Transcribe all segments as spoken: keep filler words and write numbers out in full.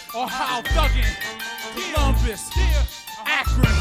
Ohio thuggin', Columbus, Akron.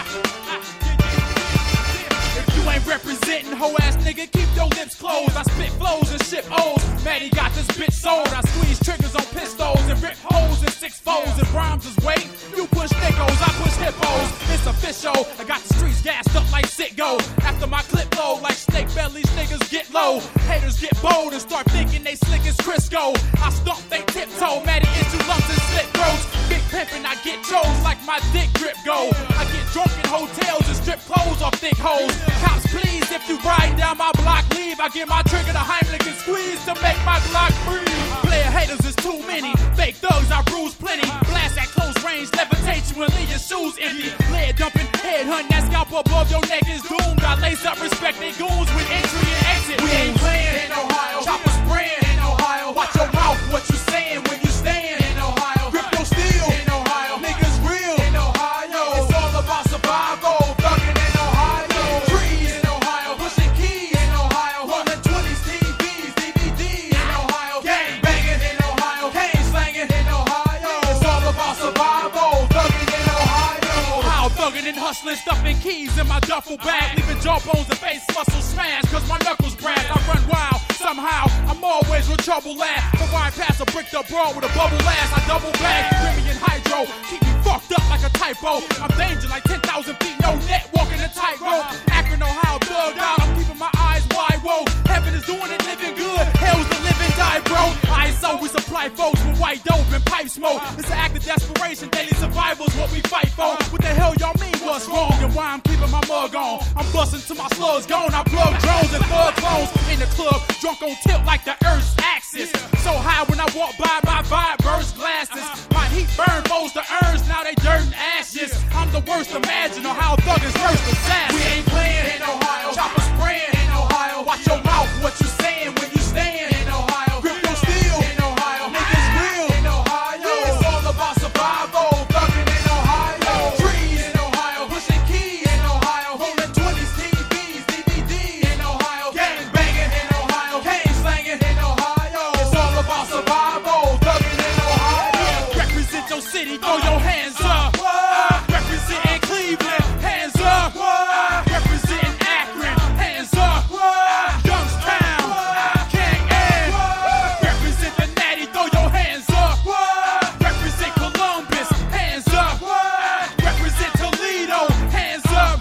If you ain't representing, hoe ass nigga, keep your lips closed. I spit flows and ship O's. Maddie got this bitch sold. I squeeze triggers on pistols and rip holes in six foes. If rhymes is weight, you push nickels, I push hippos. It's official. I got the streets gassed up like Sitgo. After my clip load, like snake bellies, niggas get low. Haters get bold and start thinking they slick as Crisco. I stomp they tiptoe. Maddie issue lumps and slit throats. Big pimpin', I get chose like my dick grip go. I get drunk in hotels and strip clothes off thick hoes. Cops, please, if you riding down my block, leave. I get my trigger to Heimlich and squeeze to make my Glock breathe. Player haters is too many. Fake thugs, I bruise plenty. Blast at close range, levitate you and leave your shoes empty. Lead dumping, head hunting, that scalp above your neck is doomed. I lace up respect they goons with entry and exit. We ain't playing in Ohio. Chopper spraying in Ohio. Watch your mouth, what you saying when you stand in Ohio. Grip your steel in Ohio. Niggas real in Ohio. It's all about survival. Thugging in Ohio. Trees in Ohio. Pushing keys in Ohio. Rolling twenties, T Vs, D V Ds in Ohio. Gang banging in Ohio. Cane slanging in Ohio. It's all about survival. Thugging in Ohio. How thugging and hustling, stuffing keys in my duffel bag. Leaving jawbones and face muscle smash. Cause my knuckles brass. I run wild. Somehow, I'm always with trouble last. The wine pass a brick up broad with a bubble ass. I double bag, Remy and Hydro. Keep me fucked up like a typo. I'm danger like ten thousand feet, no net, walking a tightrope. Akron, Ohio, thugged out. I'm keeping my eyes wide, whoa. Heaven is doing it, living good. Hell's the living die, bro. I S O, we supply folks with white dope and pipe smoke. It's an act of desperation, daily survival's what we fight for. What the hell y'all mean what's wrong and why I'm keeping my mug on? I'm busting till my slugs gone. I plug drones and thug clones in the club. Drunk on tilt like the Earth's axis. So high when I walk by, my vibe burst glasses. My heat burn foes to urns, now they dirt and ashes. I'm the worst imaginable, how thuggers first assassin. We ain't playing in Ohio. Chopper spraying in Ohio. Watch your mouth, what you saying when you stand in Ohio. Grip your steel in Ohio. Niggas real in Ohio. It's all about survival. Thugging in Ohio. Trees in Ohio. Pushing keys in Ohio. Rolling twenties, T Vs, D V Ds in Ohio. Gang banging in Ohio. Cane slanging in Ohio. It's all about survival. Thugging in Ohio. Represent your city, throw your hands up. Representing Cleveland, hands up. Representing Akron, hands up. Youngstown, King Ed. Represent the Natty, throw your hands up. Represent Columbus, hands up. Represent Toledo, hands up.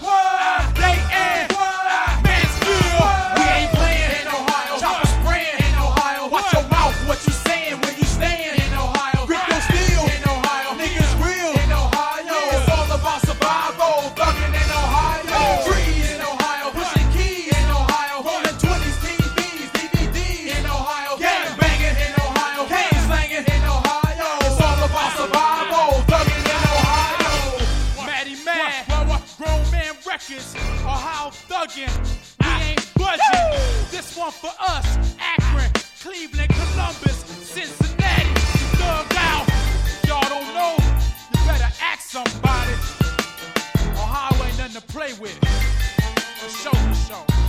Dayton, Mansfield. We ain't playing in Ohio. Chopper spraying in Ohio. Watch your mouth, what you saying when you stand in Ohio. Grip your steel in Ohio. Niggas real in Ohio. It's all about survival. Thugging in Ohio. Trees in Ohio. Pushing keys in Ohio. Rolling twenties, T Vs, D V Ds in Ohio. Gang banging in Ohio. Cane slanging in Ohio. It's all about survival. Thugging in Ohio. Maddie Mad, Grown Man Records, Ohio thugging. We ain't budging. This one for us. Akron, Cleveland, Columbus, Cincinnati. Thugged out. Y'all don't know. You better ask somebody. Ohio ain't nothing to play with. For sure, for sure.